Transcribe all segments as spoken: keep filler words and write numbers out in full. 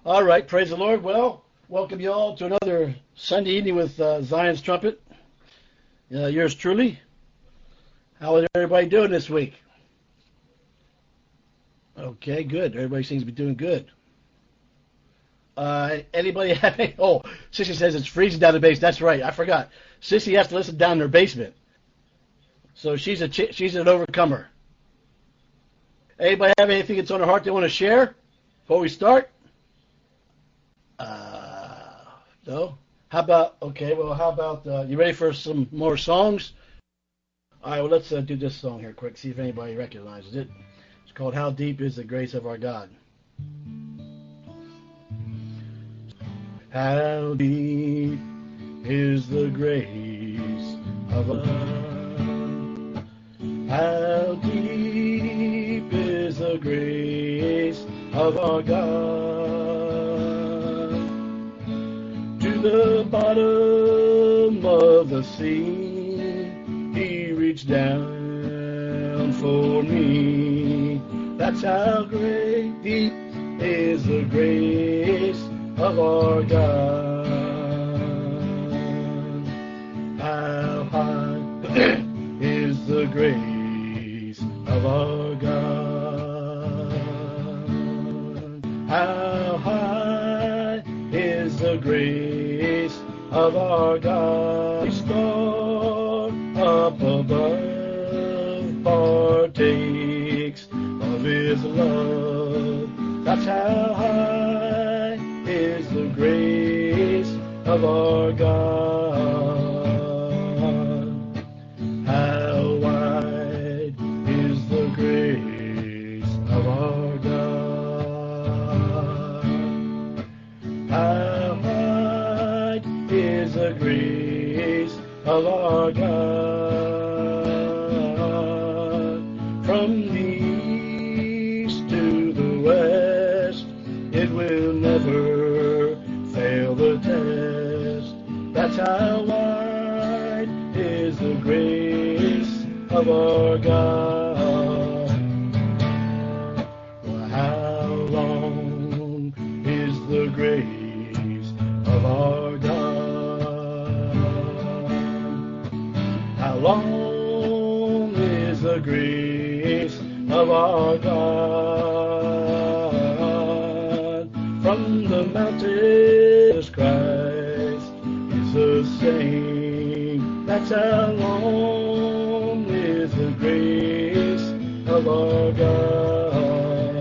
All right, praise the Lord. Well, welcome you all to another Sunday evening with uh, Zion's Trumpet. Uh, yours truly. How is everybody doing this week? Okay, good. Everybody seems to be doing good. Uh, anybody have any? Oh, Sissy says it's freezing down the basement. That's right. I forgot. Sissy has to listen down in her basement, so she's a ch- she's an overcomer. Anybody have anything that's on their heart they want to share before we start? Uh, no. How about okay? Well, how about uh, you ready for some more songs? All right. Well, let's uh, do this song here quick. See if anybody recognizes it. It's called "How Deep Is the Grace of Our God." How deep is the grace of our God? How deep is the grace of our God? To the bottom of the sea, He reached down for me. That's how great, deep is the grace of our God. How high is the grace of our God? How high is the grace of our God? Star up above partakes of His love. That's how high is the grace of our God. How wide is the grace of our God. How wide is the grace of our God. From the east to the west, it will never fail the test. That's how wide is the grace of our God. Well, how long is the grace of our God? How long is the grace of our God? From the mountains, Christ is the same. That's how long is the grace of our God.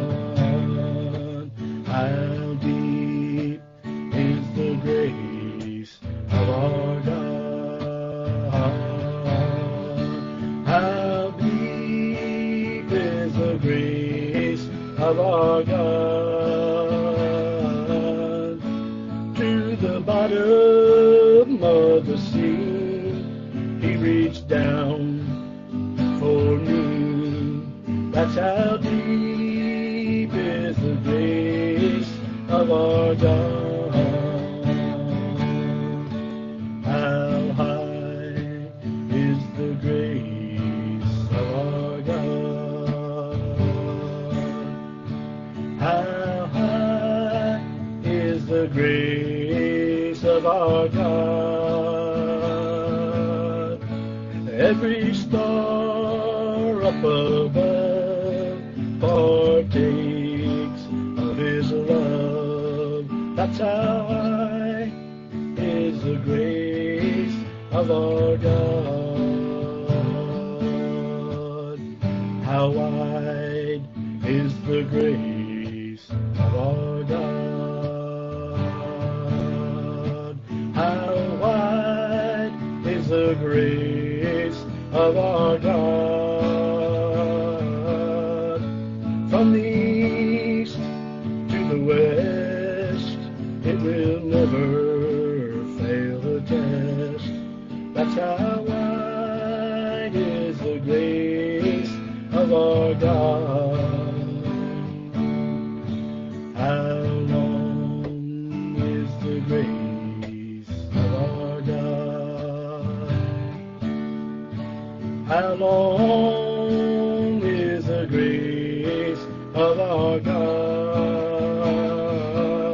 How deep is the grace of our God? How deep is the grace of our God? To the bottom of the sea, He reached down for me. That's how deep is the grace of our God. How high is the grace of our God? How high is the grace of our God? Every star up above partakes of His love. That's how high is the grace of our God. How wide is the grace of our God? How wide is the grace of our God? From the east to the west, it will never fail the test. That's how wide is the grace of our God. How long is the grace of our God? How long is the grace of our God?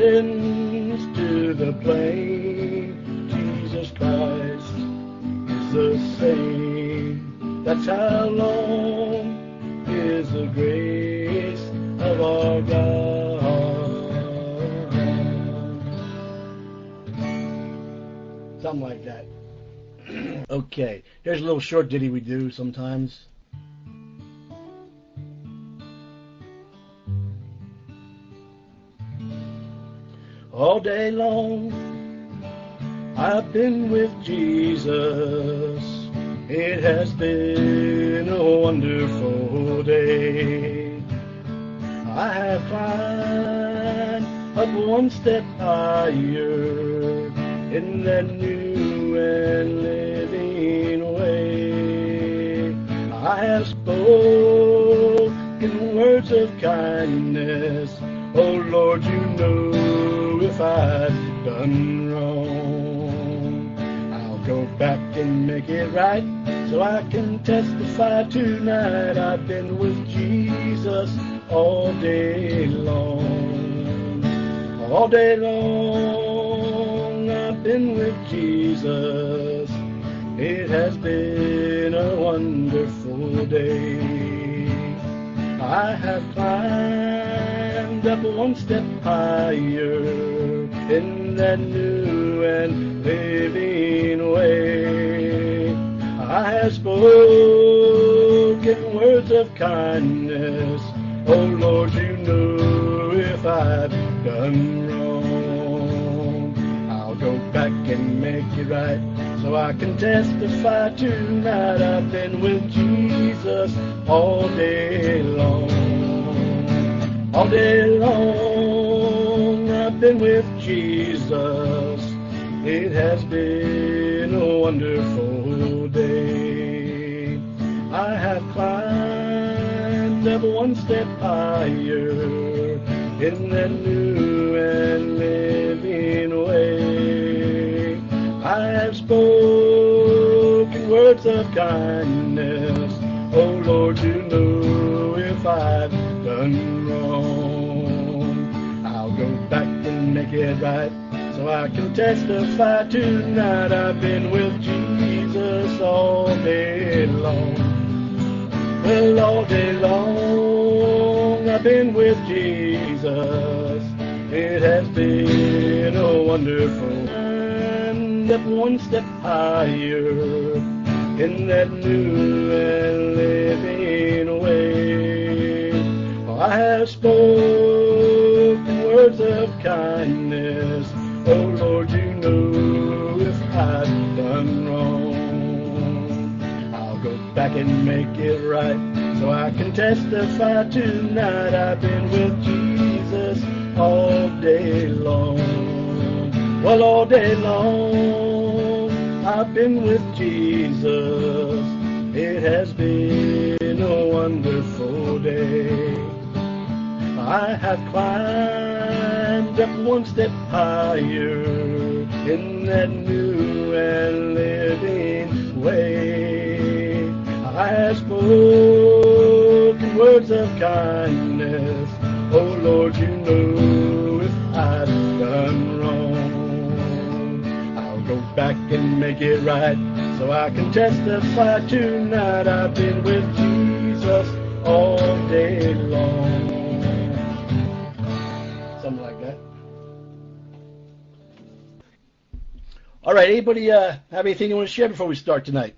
sins to the plain. Jesus Christ is the same. That's how long is the grace of our God. Something like that. Okay, here's a little short ditty we do sometimes. All day long I've been with Jesus. It has been a wonderful day. I have climbed up one step higher in that new and living way. I have spoken words of kindness. Oh Lord, you know if I've done wrong. I'll go back and make it right so I can testify tonight. I've been with Jesus all day long. All day long I've been with Jesus. It has been a wonderful day. I have climbed up one step higher in that new and living way. I have spoken words of kindness. Oh Lord, you know if I've done wrong. I'll go back and make it right so I can testify tonight. I've been with Jesus all day long. All day long I've been with Jesus. It has been a wonderful day. I have climbed up one step higher in that new and living way. I have spoken words of kindness. Oh Lord, you know if I've done wrong. I'll go back and make it right so I can testify tonight. I've been with Jesus all day long. Well, all day long I've been with Jesus. It has been a wonderful and up one step higher in that new and living way. I have spoken words of kindness. Oh Lord, you know if I've done wrong. I'll go back and make it right so I can testify tonight. I've been with Jesus all day long. Well, all day long I've been with Jesus. It has been a wonderful day. I have climbed up one step higher in that new and living way. I have spoken words of kindness. Oh Lord, you know if I've done wrong. I'll go back and make it right so I can testify tonight. I've been with Jesus all day long. Something like that. All right, anybody uh, have anything you want to share before we start tonight?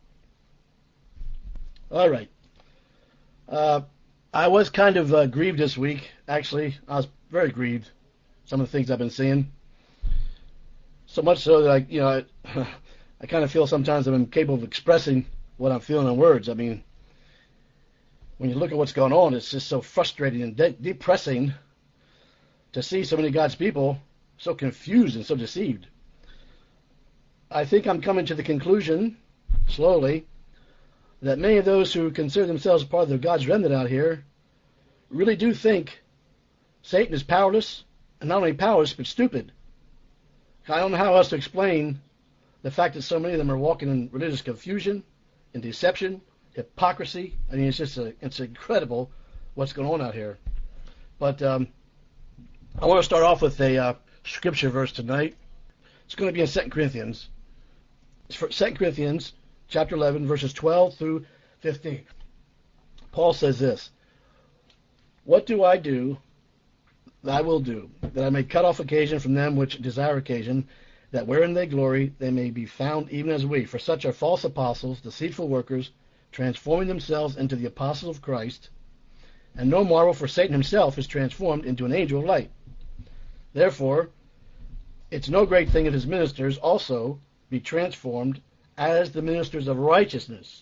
All right. Uh, I was kind of uh, grieved this week. Actually, I was very grieved. Some of the things I've been seeing. So much so that I, you know, I, I kind of feel sometimes I'm incapable of expressing what I'm feeling in words. I mean, when you look at what's going on, it's just so frustrating and de- depressing to see so many God's people so confused and so deceived. I think I'm coming to the conclusion, slowly, that many of those who consider themselves part of the God's remnant out here really do think Satan is powerless, and not only powerless, but stupid. I don't know how else to explain the fact that so many of them are walking in religious confusion, in deception, hypocrisy. I mean, it's just a, it's incredible what's going on out here. But um, I want to start off with a uh, scripture verse tonight. It's going to be in Second Corinthians. It's for Second Corinthians chapter eleven, verses twelve through fifteen. Paul says this, "What do I do that I will do, that I may cut off occasion from them which desire occasion, that wherein they glory they may be found even as we. For such are false apostles, deceitful workers, transforming themselves into the apostles of Christ. And no marvel, for Satan himself is transformed into an angel of light. Therefore, it's no great thing if his ministers also be transformed as the ministers of righteousness.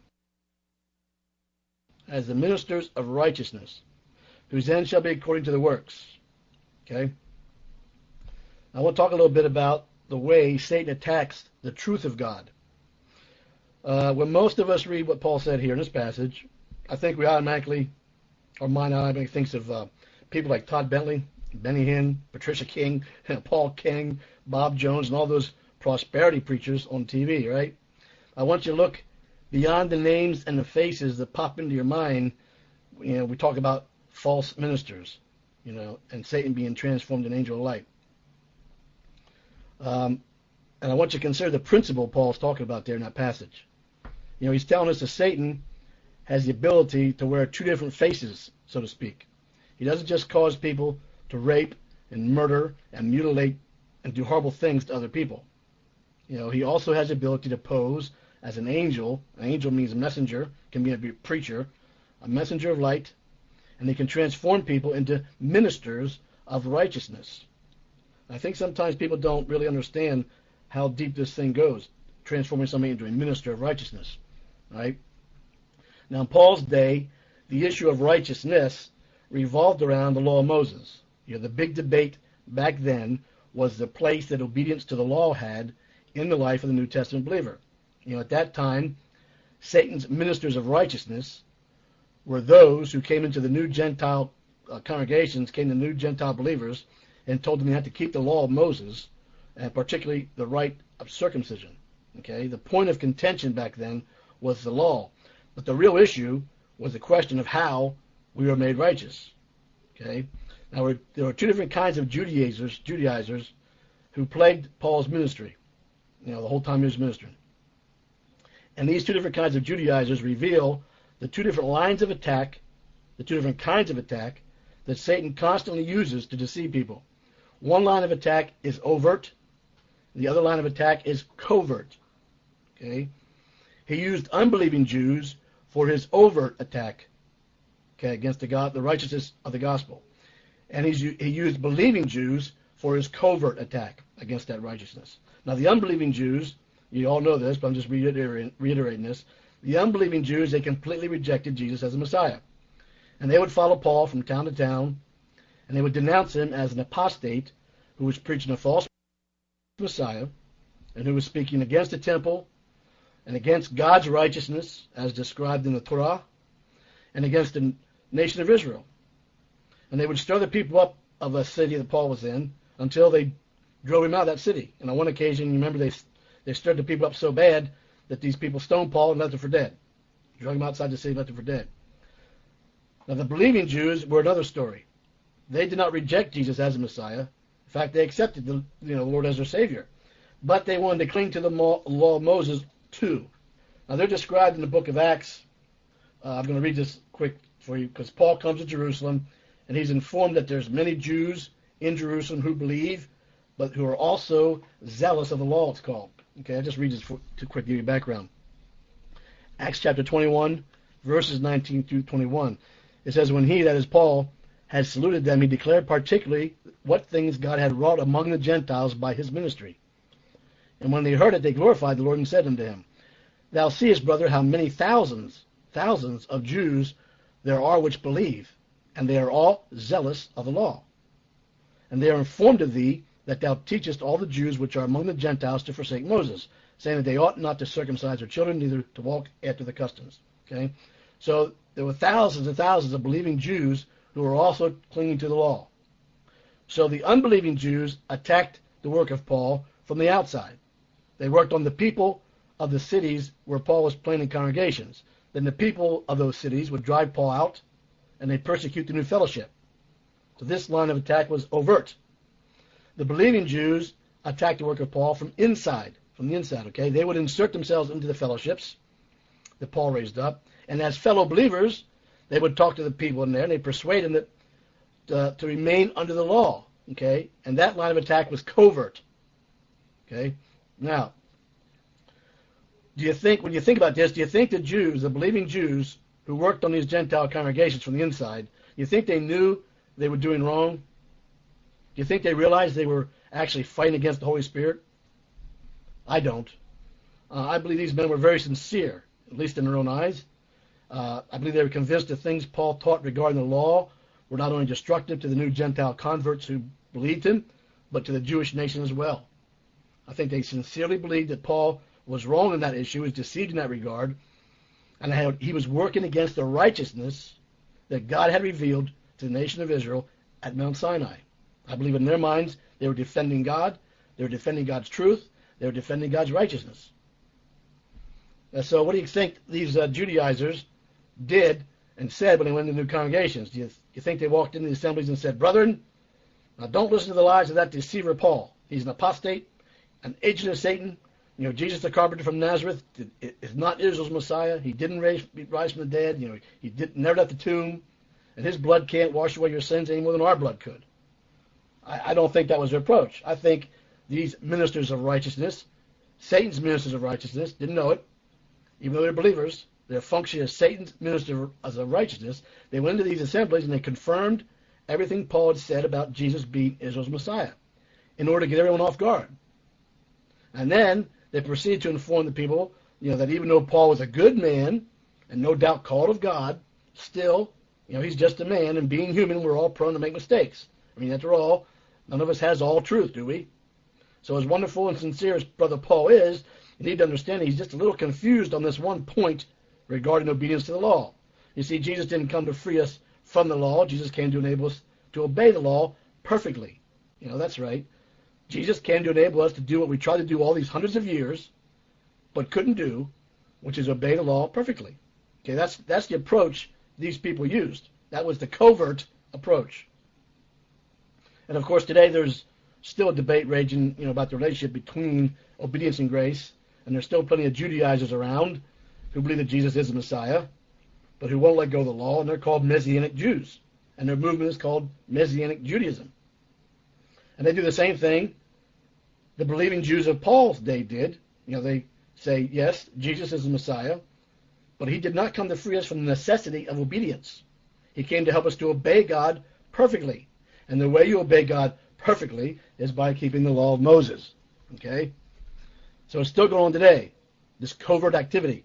As the ministers of righteousness, whose end shall be according to the works." Okay? I want to talk a little bit about the way Satan attacks the truth of God. Uh, when most of us read what Paul said here in this passage, I think we automatically, our mind automatically thinks of uh, people like Todd Bentley, Benny Hinn, Patricia King, Paul King, Bob Jones, and all those prosperity preachers on T V, right? I want you to look beyond the names and the faces that pop into your mind. You know, we talk about false ministers, you know, and Satan being transformed in an angel of light. Um, and I want you to consider the principle Paul's talking about there in that passage. You know, he's telling us that Satan has the ability to wear two different faces, so to speak. He doesn't just cause people to rape and murder and mutilate and do horrible things to other people. You know, he also has the ability to pose as an angel. An angel means a messenger, can be a preacher, a messenger of light, and they can transform people into ministers of righteousness. I think sometimes people don't really understand how deep this thing goes, transforming somebody into a minister of righteousness, right? Now, in Paul's day, the issue of righteousness revolved around the law of Moses. You know, the big debate back then was the place that obedience to the law had in the life of the New Testament believer. You know, at that time, Satan's ministers of righteousness were those who came into the new Gentile uh, congregations, came to new Gentile believers, and told them they had to keep the law of Moses, and particularly the rite of circumcision. Okay, the point of contention back then was the law, but the real issue was the question of how we were made righteous. Okay, now there were two different kinds of Judaizers, Judaizers, who plagued Paul's ministry. You know, the whole time he was ministering. And these two different kinds of Judaizers reveal the two different lines of attack, the two different kinds of attack that Satan constantly uses to deceive people. One line of attack is overt. The other line of attack is covert. Okay? He used unbelieving Jews for his overt attack, okay, against the God, the righteousness of the gospel. And he's, he used believing Jews for his covert attack against that righteousness. Now, the unbelieving Jews, you all know this, but I'm just reiterating, reiterating this. The unbelieving Jews, they completely rejected Jesus as a Messiah. And they would follow Paul from town to town, and they would denounce him as an apostate who was preaching a false Messiah and who was speaking against the temple and against God's righteousness as described in the Torah and against the nation of Israel. And they would stir the people up of a city that Paul was in until they drove him out of that city. And on one occasion, you remember, they they stirred the people up so bad that these people stoned Paul and left him for dead. Drug him outside the city and left him for dead. Now, the believing Jews were another story. They did not reject Jesus as a Messiah. In fact, they accepted the you know, Lord as their Savior. But they wanted to cling to the law of Moses too. Now, they're described in the book of Acts. Uh, I'm going to read this quick for you because Paul comes to Jerusalem, and he's informed that there's many Jews in Jerusalem who believe, but who are also zealous of the law, it's called. Okay, I'll just read this for, to quick give you background. Acts chapter twenty-one, verses nineteen through twenty-one. It says, "When he, that is Paul, had saluted them, he declared particularly what things God had wrought among the Gentiles by his ministry. And when they heard it, they glorified the Lord and said unto him, Thou seest, brother, how many thousands, thousands of Jews there are which believe, and they are all zealous of the law. And they are informed of thee that thou teachest all the Jews which are among the Gentiles to forsake Moses, saying that they ought not to circumcise their children, neither to walk after the customs." Okay? So there were thousands and thousands of believing Jews who were also clinging to the law. So the unbelieving Jews attacked the work of Paul from the outside. They worked on the people of the cities where Paul was planting congregations. Then the people of those cities would drive Paul out, and they persecute the new fellowship. So this line of attack was overt. The believing Jews attacked the work of Paul from inside, from the inside, okay? They would insert themselves into the fellowships that Paul raised up, and as fellow believers, they would talk to the people in there, and they persuade them that uh, to remain under the law, okay? And that line of attack was covert, okay? Now, do you think, when you think about this, do you think the Jews, the believing Jews who worked on these Gentile congregations from the inside, you think they knew they were doing wrong? Do you think they realized they were actually fighting against the Holy Spirit? I don't. Uh, I believe these men were very sincere, at least in their own eyes. Uh, I believe they were convinced the things Paul taught regarding the law were not only destructive to the new Gentile converts who believed him, but to the Jewish nation as well. I think they sincerely believed that Paul was wrong in that issue, was deceived in that regard, and how he was working against the righteousness that God had revealed to the nation of Israel at Mount Sinai. I believe in their minds they were defending God, they were defending God's truth, they were defending God's righteousness. And so what do you think these uh, Judaizers did and said when they went into new congregations? Do you, you think they walked into the assemblies and said, "Brethren, now don't listen to the lies of that deceiver Paul. He's an apostate, an agent of Satan. You know, Jesus the carpenter from Nazareth is not Israel's Messiah. He didn't raise, rise from the dead. You know, he did, never left the tomb, and his blood can't wash away your sins any more than our blood could." I, I don't think that was their approach. I think these ministers of righteousness, Satan's ministers of righteousness, didn't know it, even though they're believers. Their function as Satan's minister of righteousness. They went into these assemblies and they confirmed everything Paul had said about Jesus being Israel's Messiah in order to get everyone off guard. And then they proceeded to inform the people, you know, that even though Paul was a good man and no doubt called of God, still, you know, he's just a man, and being human, we're all prone to make mistakes. I mean, after all, none of us has all truth, do we? So as wonderful and sincere as Brother Paul is, you need to understand he's just a little confused on this one point regarding obedience to the law. You see, Jesus didn't come to free us from the law. Jesus came to enable us to obey the law perfectly. You know, that's right. Jesus came to enable us to do what we tried to do all these hundreds of years, but couldn't do, which is obey the law perfectly. Okay, that's that's the approach these people used. That was the covert approach. And of course, today there's still a debate raging, you know, about the relationship between obedience and grace, and there's still plenty of Judaizers around who believe that Jesus is the Messiah, but who won't let go of the law, and they're called Messianic Jews, and their movement is called Messianic Judaism. And they do the same thing the believing Jews of Paul's day did. You know, they say, yes, Jesus is the Messiah, but he did not come to free us from the necessity of obedience. He came to help us to obey God perfectly. And the way you obey God perfectly is by keeping the law of Moses. Okay? So it's still going on today, this covert activity.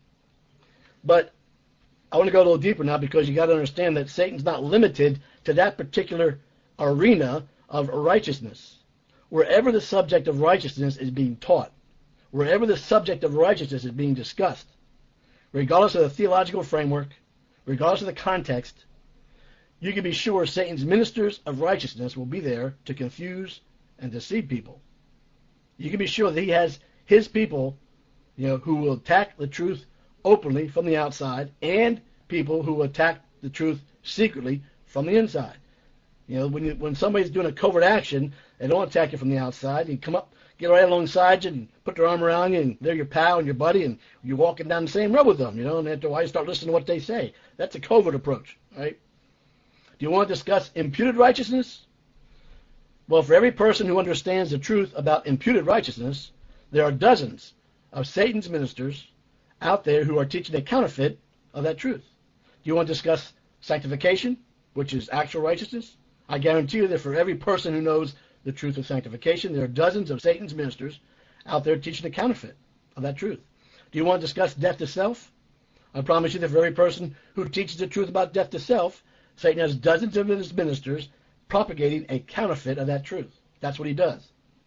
But I want to go a little deeper now, because you got to understand that Satan's not limited to that particular arena of righteousness. Wherever the subject of righteousness is being taught, wherever the subject of righteousness is being discussed, regardless of the theological framework, regardless of the context, you can be sure Satan's ministers of righteousness will be there to confuse and deceive people. You can be sure that he has his people, you know, who will attack the truth openly from the outside, and people who attack the truth secretly from the inside. You know, when you, when somebody's doing a covert action, they don't attack you from the outside. You come up, get right alongside you, and put their arm around you, and they're your pal and your buddy, and you're walking down the same road with them. You know, and after a while, you start listening to what they say. That's a covert approach, right? Do you want to discuss imputed righteousness? Well, for every person who understands the truth about imputed righteousness, there are dozens of Satan's ministers out there who are teaching a counterfeit of that truth. Do you want to discuss sanctification, which is actual righteousness? I guarantee you that for every person who knows the truth of sanctification, there are dozens of Satan's ministers out there teaching a counterfeit of that truth. Do you want to discuss death to self? I promise you that for every person who teaches the truth about death to self, Satan has dozens of his ministers propagating a counterfeit of that truth. That's what he does.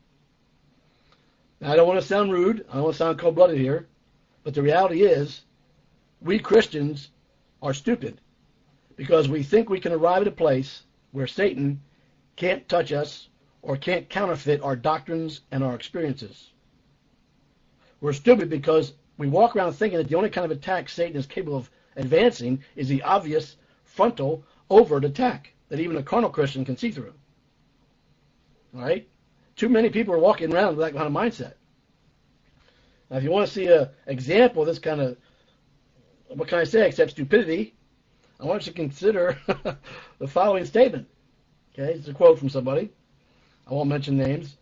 Now, I don't want to sound rude. I don't want to sound cold-blooded here. But the reality is, we Christians are stupid because we think we can arrive at a place where Satan can't touch us or can't counterfeit our doctrines and our experiences. We're stupid because we walk around thinking that the only kind of attack Satan is capable of advancing is the obvious, frontal, overt attack that even a carnal Christian can see through. All right? Too many people are walking around with that kind of mindset. Now, if you want to see an example of this kind of, what can I say, except stupidity, I want you to consider the following statement. Okay, it's a quote from somebody. I won't mention names.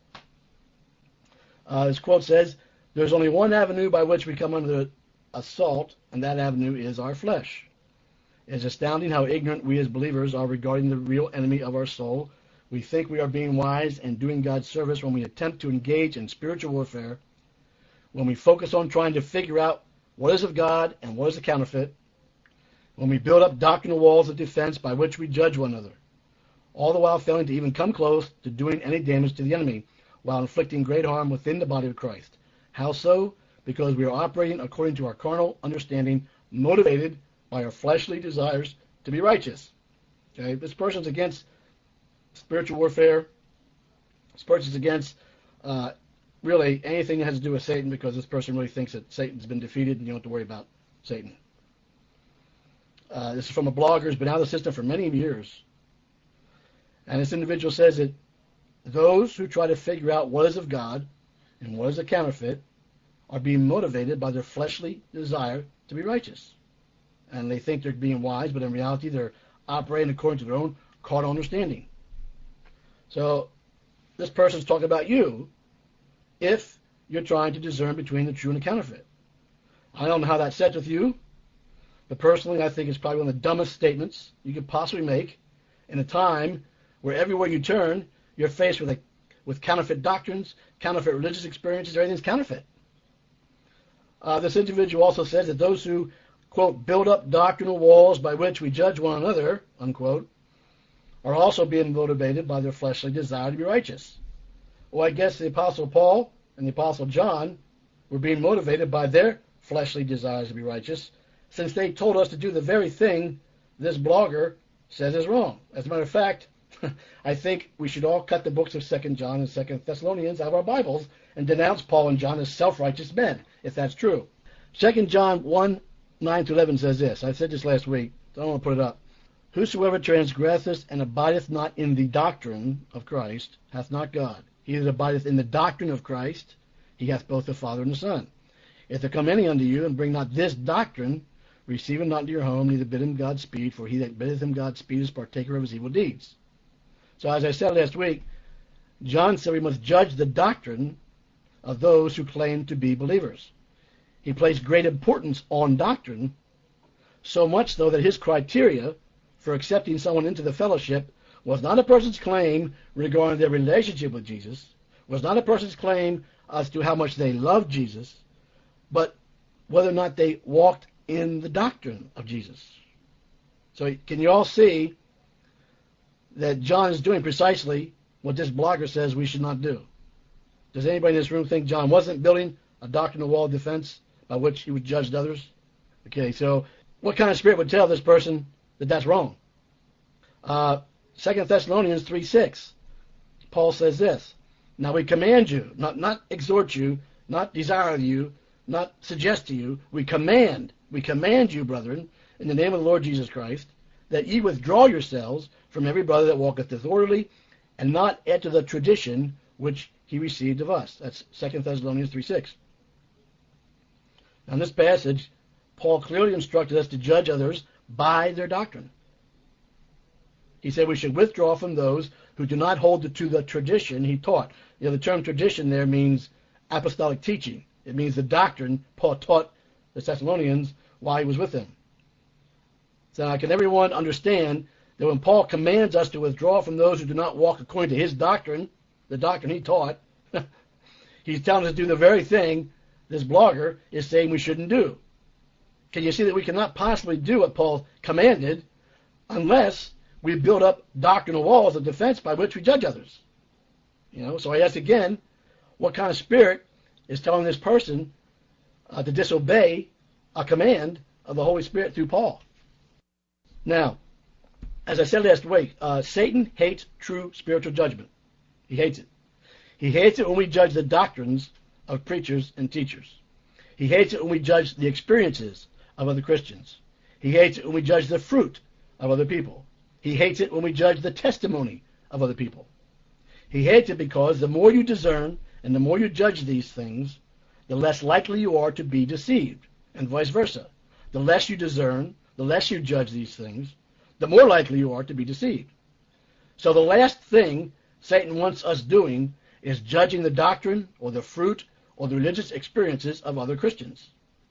Uh, this quote says, "There's only one avenue by which we come under assault, and that avenue is our flesh. It is astounding how ignorant we as believers are regarding the real enemy of our soul. We think we are being wise and doing God's service when we attempt to engage in spiritual warfare, when we focus on trying to figure out what is of God and what is a counterfeit, when we build up doctrinal walls of defense by which we judge one another, all the while failing to even come close to doing any damage to the enemy, while inflicting great harm within the body of Christ. How so? Because we are operating according to our carnal understanding, motivated by our fleshly desires to be righteous." Okay, this person's against spiritual warfare. This person's against uh, really anything that has to do with Satan, because this person really thinks that Satan's been defeated and you don't have to worry about Satan. Uh, this is from a blogger who's been out of the system for many years. And this individual says that those who try to figure out what is of God and what is a counterfeit are being motivated by their fleshly desire to be righteous. And they think they're being wise, but in reality they're operating according to their own carnal understanding. So this person's talking about you if you're trying to discern between the true and the counterfeit. I don't know how that sets with you, but personally I think it's probably one of the dumbest statements you could possibly make in a time where everywhere you turn, you're faced with a, with counterfeit doctrines, counterfeit religious experiences, everything's counterfeit. Uh, this individual also says that those who, quote, build up doctrinal walls by which we judge one another, unquote, are also being motivated by their fleshly desire to be righteous. Well, I guess the Apostle Paul and the Apostle John were being motivated by their fleshly desires to be righteous, since they told us to do the very thing this blogger says is wrong. As a matter of fact, I think we should all cut the books of Second John and Second Thessalonians out of our Bibles and denounce Paul and John as self-righteous men, if that's true. Second John one, nine to eleven says this. I said this last week, so I don't want to put it up. "Whosoever transgresseth and abideth not in the doctrine of Christ hath not God. He that abideth in the doctrine of Christ, he hath both the Father and the Son. If there come any unto you, and bring not this doctrine, receive him not into your home, neither bid him Godspeed, for he that biddeth him Godspeed is partaker of his evil deeds." So as I said last week, John said we must judge the doctrine of those who claim to be believers. He placed great importance on doctrine, so much so that his criteria for accepting someone into the fellowship was not a person's claim regarding their relationship with Jesus, was not a person's claim as to how much they loved Jesus, but whether or not they walked in the doctrine of Jesus. So can you all see that John is doing precisely what this blogger says we should not do? Does anybody in this room think John wasn't building a doctrinal wall of defense by which he would judge others? Okay, so what kind of spirit would tell this person that that's wrong? Uh, Second Thessalonians three six, Paul says this, "Now we command you," not, not exhort you, not desire you, not suggest to you, we command, we command you, brethren, in the name of the Lord Jesus Christ, that ye withdraw yourselves from every brother that walketh disorderly, and not add to the tradition which he received of us. That's Second Thessalonians three six. Now in this passage, Paul clearly instructed us to judge others by their doctrine. He said we should withdraw from those who do not hold to the tradition he taught. You know, the term tradition there means apostolic teaching. It means the doctrine Paul taught the Thessalonians while he was with them. So now can everyone understand that when Paul commands us to withdraw from those who do not walk according to his doctrine, the doctrine he taught, he's telling us to do the very thing this blogger is saying we shouldn't do. Can you see that we cannot possibly do what Paul commanded unless we build up doctrinal walls of defense by which we judge others? You know, so I ask again, what kind of spirit is telling this person uh, to disobey a command of the Holy Spirit through Paul? Now, as I said last week, uh, Satan hates true spiritual judgment. He hates it. He hates it when we judge the doctrines of preachers and teachers. He hates it when we judge the experiences of other Christians. He hates it when we judge the fruit of other people. He hates it when we judge the testimony of other people. He hates it because the more you discern and the more you judge these things, the less likely you are to be deceived, and vice versa. The less you discern, the less you judge these things, the more likely you are to be deceived. So the last thing Satan wants us doing is judging the doctrine or the fruit or the religious experiences of other Christians.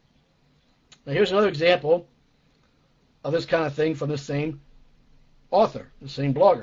Now here's another example of this kind of thing from the same author, the same blogger.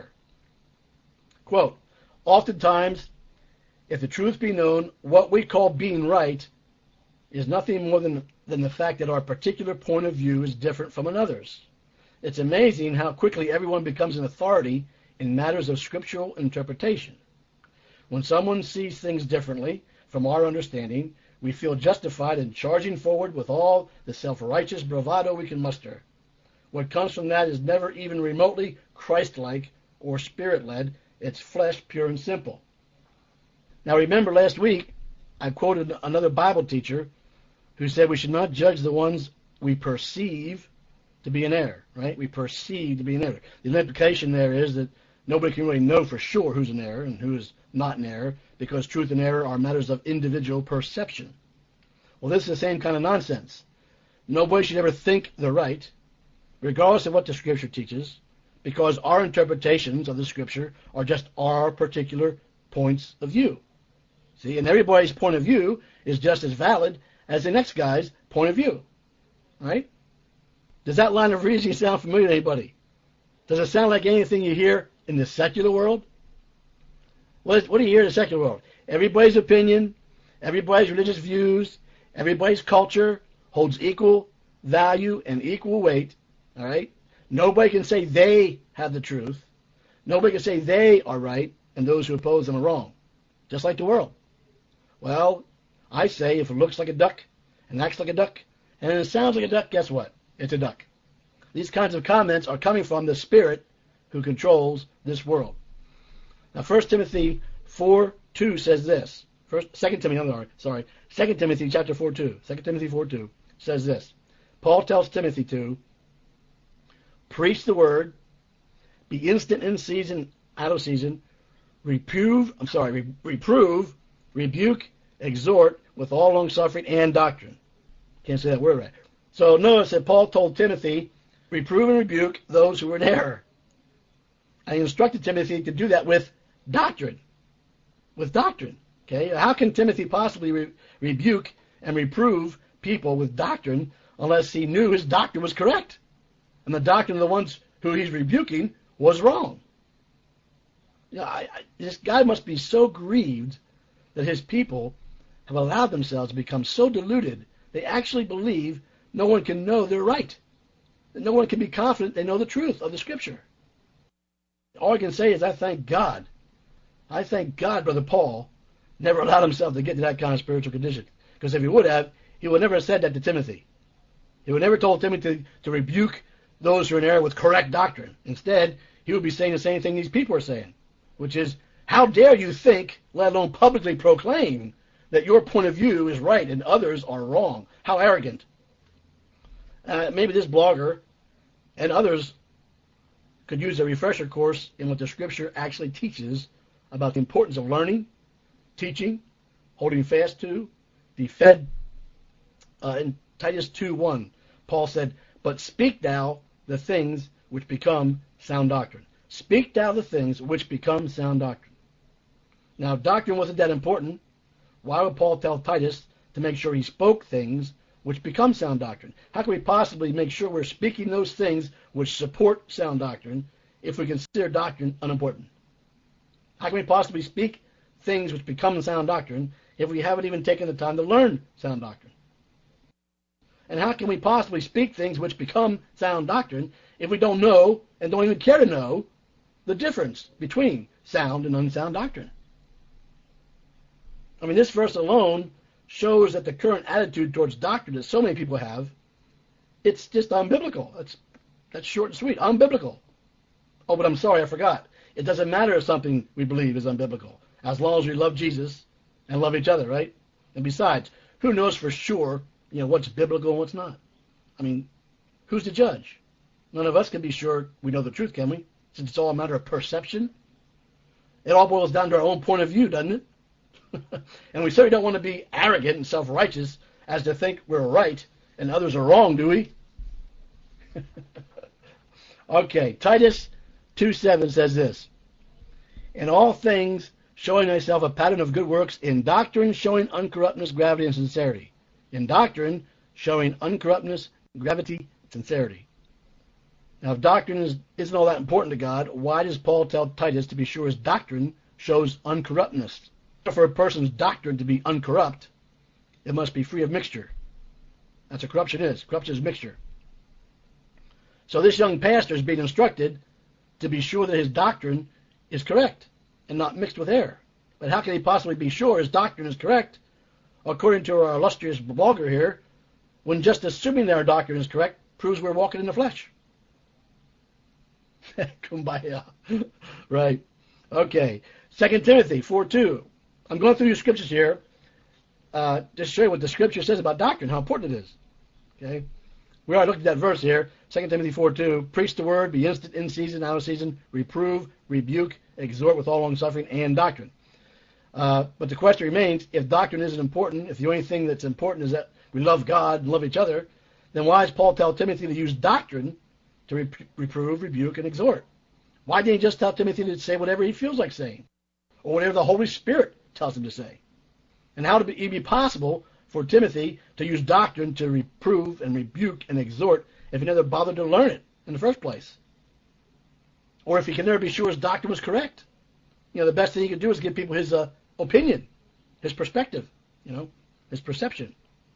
Quote, oftentimes, if the truth be known, what we call being right is nothing more than, than the fact that our particular point of view is different from another's. It's amazing how quickly everyone becomes an authority in matters of scriptural interpretation. When someone sees things differently from our understanding, we feel justified in charging forward with all the self-righteous bravado we can muster. What comes from that is never even remotely Christ-like or spirit-led. It's flesh, pure and simple. Now remember last week I quoted another Bible teacher who said we should not judge the ones we perceive to be in error, right? We perceive to be in error. The implication there is that nobody can really know for sure who's in error and who is not in error, because truth and error are matters of individual perception. Well, this is the same kind of nonsense. Nobody should ever think they're right, regardless of what the Scripture teaches, because our interpretations of the Scripture are just our particular points of view. See, and everybody's point of view is just as valid as the next guy's point of view, right? Does that line of reasoning sound familiar to anybody? Does it sound like anything you hear in the secular world? What, is, what do you hear in the secular world? Everybody's opinion, everybody's religious views, everybody's culture holds equal value and equal weight, all right? Nobody can say they have the truth. Nobody can say they are right and those who oppose them are wrong, just like the world. Well, I say if it looks like a duck and acts like a duck and it sounds like a duck, guess what? It's a duck. These kinds of comments are coming from the spirit who controls this world. Now, First Timothy four two says this. First, Second Timothy, I'm sorry, sorry. Second Timothy chapter four two. Second Timothy four two says this. Paul tells Timothy to preach the word, be instant in season, out of season, reprove, I'm sorry, re- reprove, rebuke, exhort with all long suffering and doctrine. Can't say that word right. So notice that Paul told Timothy, reprove and rebuke those who are in error. And he instructed Timothy to do that with doctrine. With doctrine. Okay? How can Timothy possibly re- rebuke and reprove people with doctrine unless he knew his doctrine was correct? And the doctrine of the ones who he's rebuking was wrong. You know, I, I, this guy must be so grieved that his people have allowed themselves to become so deluded they actually believe no one can know they're right. That no one can be confident they know the truth of the Scripture. All I can say is I thank God. I thank God Brother Paul never allowed himself to get to that kind of spiritual condition. Because if he would have, he would never have said that to Timothy. He would never told Timothy to, to rebuke those who are in error with correct doctrine. Instead, he would be saying the same thing these people are saying, which is, how dare you think, let alone publicly proclaim, that your point of view is right and others are wrong? How arrogant. Uh, maybe this blogger and others could use a refresher course in what the Scripture actually teaches about the importance of learning, teaching, holding fast to, be fed. Uh, in Titus two one, Paul said, but speak thou the things which become sound doctrine. Speak thou the things which become sound doctrine. Now, if doctrine wasn't that important, why would Paul tell Titus to make sure he spoke things which become sound doctrine? How can we possibly make sure we're speaking those things which support sound doctrine if we consider doctrine unimportant? How can we possibly speak things which become sound doctrine if we haven't even taken the time to learn sound doctrine? And how can we possibly speak things which become sound doctrine if we don't know and don't even care to know the difference between sound and unsound doctrine? I mean, this verse alone shows that the current attitude towards doctrine that so many people have, it's just unbiblical. That's, that's short and sweet. Unbiblical. Oh, but I'm sorry, I forgot. It doesn't matter if something we believe is unbiblical, as long as we love Jesus and love each other, right? And besides, who knows for sure, you know, what's biblical and what's not? I mean, who's to judge? None of us can be sure we know the truth, can we? since it's all a matter of perception? It all boils down to our own point of view, doesn't it? And we certainly don't want to be arrogant and self-righteous as to think we're right and others are wrong, do we? Okay, Titus two seven says this: in all things showing thyself a pattern of good works, in doctrine showing uncorruptness, gravity, and sincerity. In doctrine showing uncorruptness, gravity, and sincerity. Now, if doctrine is, isn't all that important to God, why does Paul tell Titus to be sure his doctrine shows uncorruptness? For a person's doctrine to be uncorrupt, it must be free of mixture. That's what corruption is. Corruption is mixture. So this young pastor is being instructed to be sure that his doctrine is correct and not mixed with error. But how can he possibly be sure his doctrine is correct, according to our illustrious blogger here, when just assuming that our doctrine is correct proves we're walking in the flesh? Kumbaya. Right. Okay. Second Timothy four two. I'm going through your scriptures here uh, just to show you what the scripture says about doctrine, how important it is. Okay. We already looked at that verse here, Second Timothy four two. Preach the word, be instant in season, out of season, reprove, rebuke, exhort with all long-suffering and doctrine. Uh, but the question remains, if doctrine isn't important, if the only thing that's important is that we love God and love each other, then why does Paul tell Timothy to use doctrine to rep- reprove, rebuke, and exhort? Why didn't he just tell Timothy to say whatever he feels like saying, or whatever the Holy Spirit tells him to say? And how would it be possible for Timothy to use doctrine to reprove and rebuke and exhort if he never bothered to learn it in the first place? Or if he can never be sure his doctrine was correct? You know, the best thing he could do is give people his uh, opinion, his perspective, you know, his perception.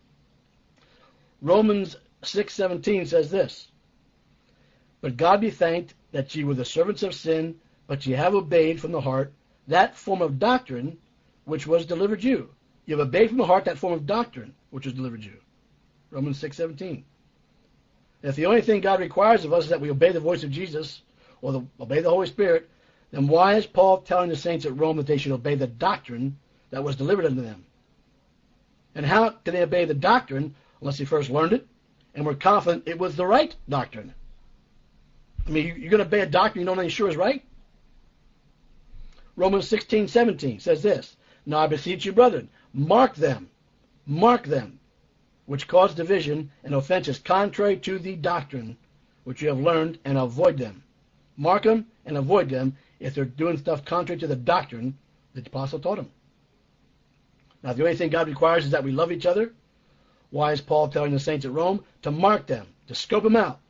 Romans six seventeen says this: but God be thanked that ye were the servants of sin, but ye have obeyed from the heart that form of doctrine which was delivered you. You have obeyed from the heart that form of doctrine which was delivered you. Romans six seventeen. If the only thing God requires of us is that we obey the voice of Jesus, or the, obey the Holy Spirit, then why is Paul telling the saints at Rome that they should obey the doctrine that was delivered unto them? And how can they obey the doctrine unless they first learned it and were confident it was the right doctrine? I mean, you're going to obey a doctrine you don't know you're sure is right? Romans sixteen seventeen says this: now I beseech you, brethren, mark them, mark them, which cause division and offenses contrary to the doctrine which you have learned, and avoid them. Mark them and avoid them if they're doing stuff contrary to the doctrine that the apostle taught them. Now, if the only thing God requires is that we love each other, why is Paul telling the saints at Rome to mark them, to scope them out,